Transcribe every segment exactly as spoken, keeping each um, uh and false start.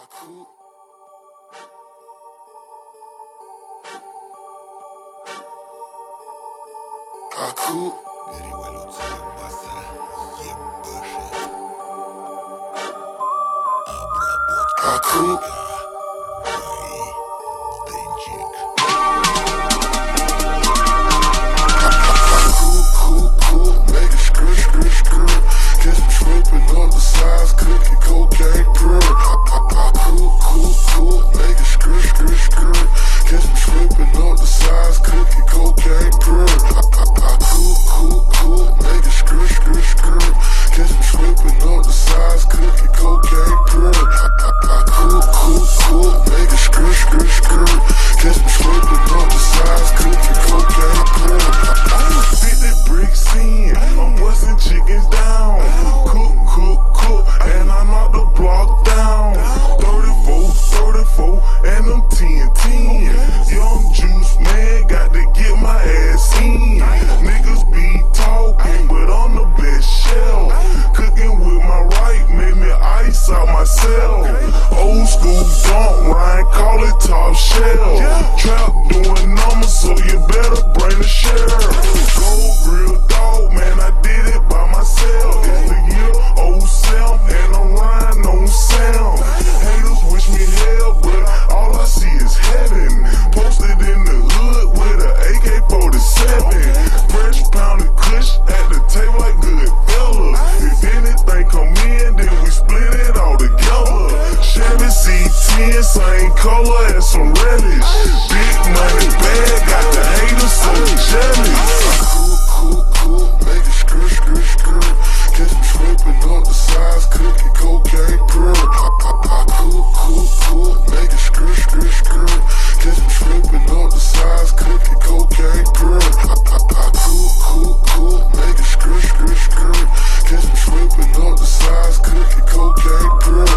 Аку. Революция баса ебашит. Обработка Аку. и Денчик. Cool, cool, cool, make it skirt, skirt, skirt. Catch me tripping on the sides, cookie, cocaine, girl. Cool, cool, cool, make it skirt, skirt, skirt. Catch me tripping on the sides, cookie, cocaine, girl. Cool, cool, cool, make it skirt, skirt, skirt. Catch me tripping on the sides, cookie, cocaine, girl. Cool, cool, cool, make it skirt, skirt, skirt. Catch me tripping on the sides, cookie, cocaine, girl. fifty bricks in, I'm busting chickens down. Cook, cook, cook, and I knock the block down. thirty-four, thirty-four, and I'm ten, ten. Young juice man, got to get my ass in. Niggas be talking, but I'm the best shell. Cooking with my right, made me ice out myself. Old school don't Ryan, call it top shell. Trap doing numbers, so you better bring the share. Gold grill dog, man, I did it by myself. It's the year oh seven, and I'm riding on sound. Haters wish me hell, but all I see is heaven. Posted in the hood with a A K forty-seven. Fresh pounded kush at the table like good fellas. If anything come in, then we split it all together. Chevy C ten, same color as some relish. Big money bag, got the haters so jealous. Cool, cool, cool, make it skirt, skirt, skirt. Catch me tripping on the sides, cookie, cocaine, girl. Cool, cool, cool, make it skirt, skirt, skirt. Catch me tripping on the sides, cookie, cocaine, girl. Cool, cool, cool, make it skirt, skirt, skirt. Catch me tripping on the sides, cookie, cocaine, girl.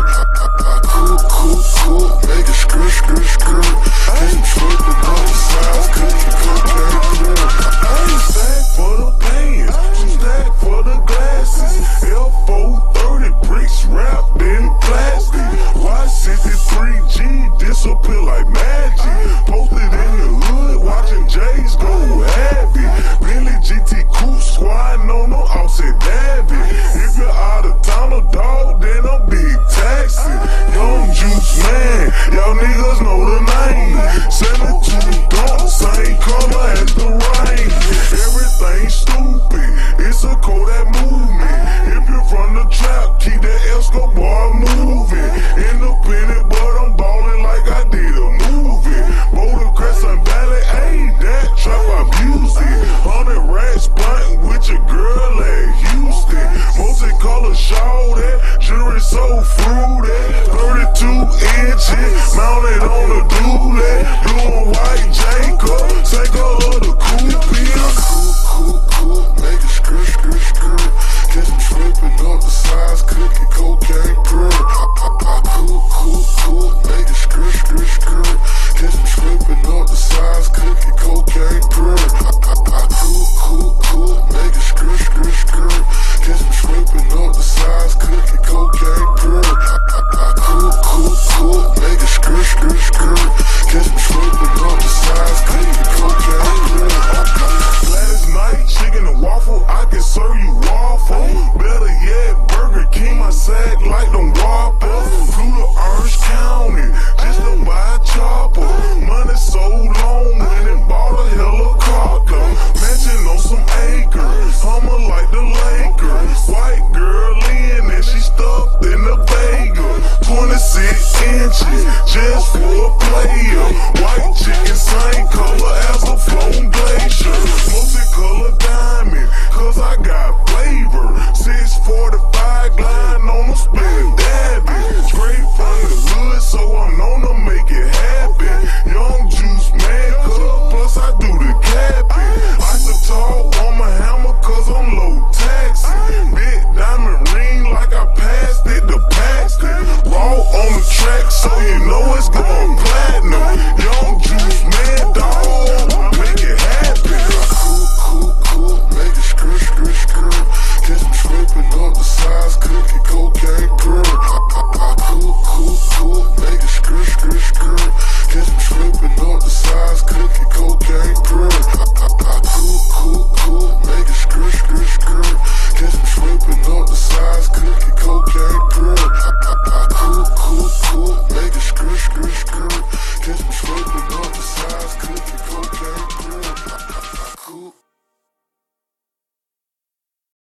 Cool, cool, cool, make it skirt, skirt, skirt. Catch me tripping on the sides, cookie, cocaine, girl. Two stack for the pants, two stack for the glasses. L four thirty bricks wrapped in plastic. Y sixty-three G disappear like magic. Posted in the hood, watching J's go heavy. Billy G T Coupe squad, no no offset Davy. If you're out of town, a dog, then a big taxi. Young juice man, y'all niggas know the name. seventy-two don't same color as the rain. Everything stupid, it's a Kodak movement. If you're from the trap, keep that Escobar moving. Independent, but I'm ballin' like I did a movie. Boulder Crescent Valley, ayy, that trap I music. Hundred racks blunting with your girl at Houston. Mostly color shawty, jewelry so fruity. thirty-two inches, mounted on a dually. Blue and white Jacob, same color the coupe. Cool, cool, cool, make it skirt, skirt, skirt. Catch me tripping on the sides, cookie, cocaine, girl. Cool, cool, cool, make it skirt, skirt, skirt. Catch me tripping on the sides, cookie, cocaine, girl. Cool, cool, cool, make it skirt, skirt, skirt. Catch me tripping on the sides, cookie, cocaine, girl. Cool, cool, cool, make it skirt, skirt, skirt. Catch me tripping on the sides, cookie, cocaine, girl. Last night, chicken and waffle, I can serve you waffle. Better yet, Burger King, my sack like them Whoppers. Flew to Orange County, just to buy a chopper. Money so long, went and bought a helicopter. Mansion on some acres, Hummer like the Lakers. White girl in, and she stuffed in the bagel. twenty-six inches, just for a player. White chicken, same color as a flown glacier.